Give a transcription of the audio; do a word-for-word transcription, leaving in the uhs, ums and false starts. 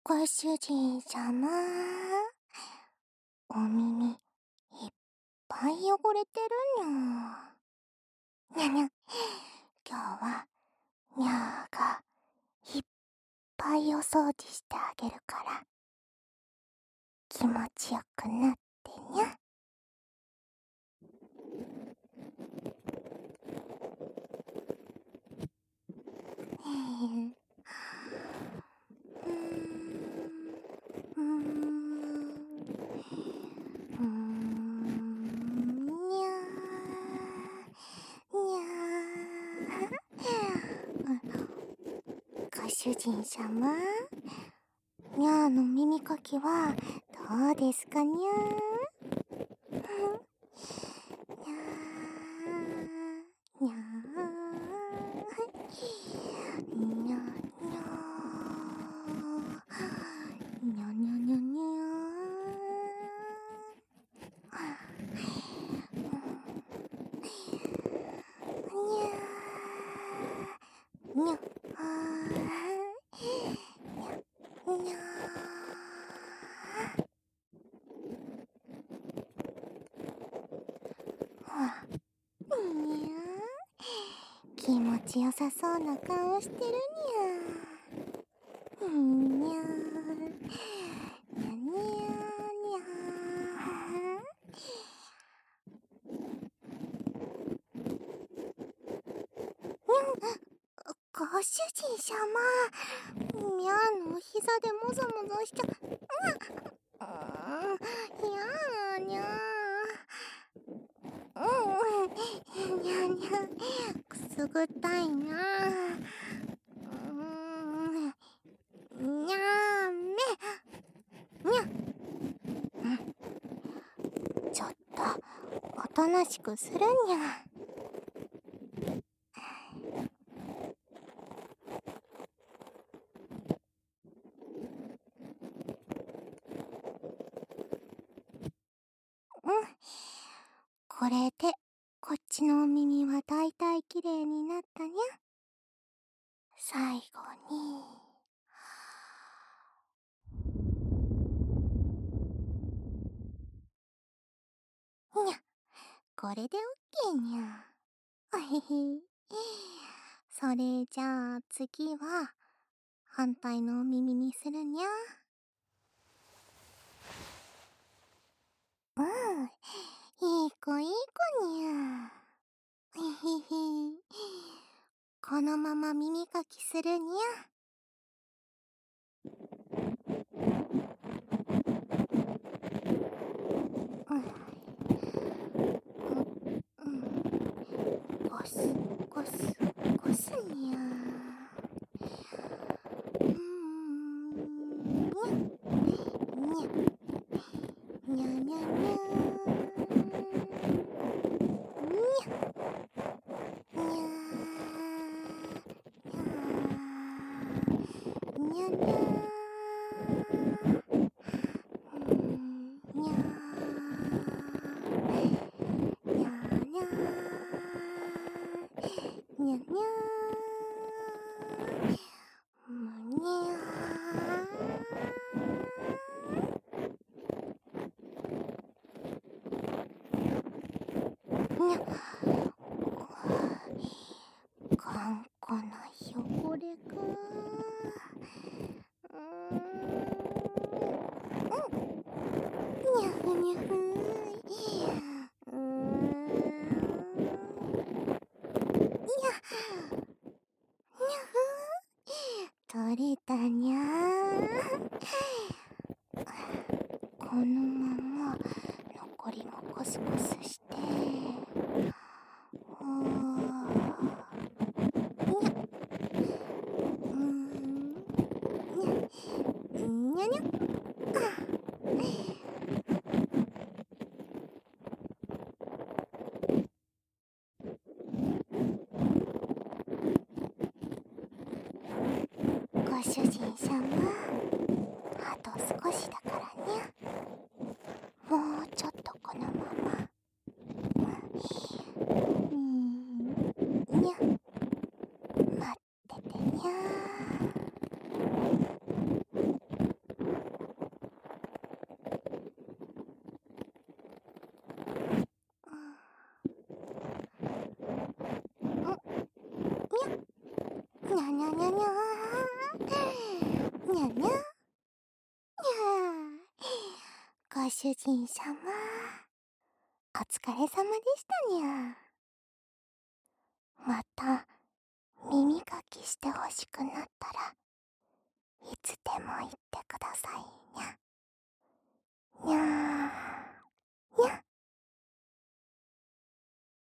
ご主人様、お耳いっぱい汚れてるにゃ。にゃにゃ、今日はにゃーがいっぱいお掃除してあげるから気持ちよくなってにゃ。へへうーんうーんうーんにゃーにゃーご主人様、にゃーの耳かきはどうですかにゃー。にゃーにゃーにゃにゃーにゃにゃにゃにゃーにゃあーにゃーにゃー気持ちよさそうな顔してるにゃーにゃーにゃにゃにゃご主人様、にゃーのお膝でもぞもぞしちゃ、うん、やーにゃー、うん、にゃにゃ、くすぐったいなー、うん、にゃーめ、にゃ、うん、ちょっと、おとなしくするにゃ。うん。これで、こっちのお耳はだいたいきれいになったにゃ。最後に、にゃ、これでオッケーにゃ。あへへ。それじゃあ次は、反対のお耳にするにゃ。うん、いい子いい子にゃ。へへへ。このまま耳かきするにゃ。うん、うん、ゴスゴスゴスにゃ。うーん、にゃにゃにゃにゃにゃにゃ。にゃーにゃにゃにゃーにゃーにゃにゃーにゃにゃーむにゃーにゃ。頑固な汚れか。うーん、にゃふにゃふーい。うーん、にゃ、にゃふー。取れたにゃー。このまま残りもコスコスして、うーにゃ、うーん、にゃ、にゃにゃ。ご主人様、あと少しだからにゃ。もうちょっとこのまま。うーん、にゃ、待っててにゃ。 にゃにゃにゃにゃー。にゃにゃ。にゃー。ご主人様、お疲れ様でしたにゃ。また、耳かきしてほしくなったら、いつでも言ってくださいにゃ。にゃー。